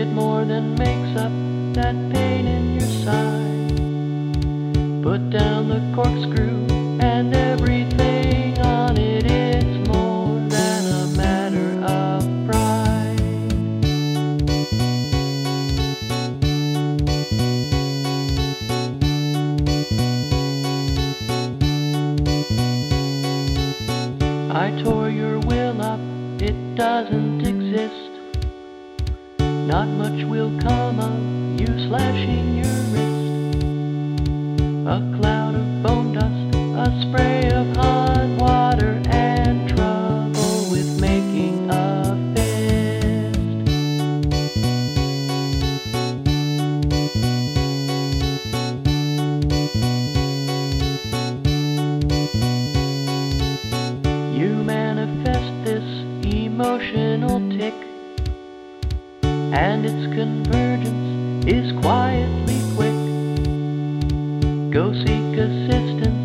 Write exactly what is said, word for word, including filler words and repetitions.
It more than makes up that pain in your side. Put down the corkscrew and everything on it. It's more than a matter of pride. I tore your will up, it doesn't exist. Not much will come of you slashing your wrist. A cloud of bone dust, a spray of hot water, and trouble with making a fist. You manifest this emotional tick, and its convergence is quietly quick. Go seek assistance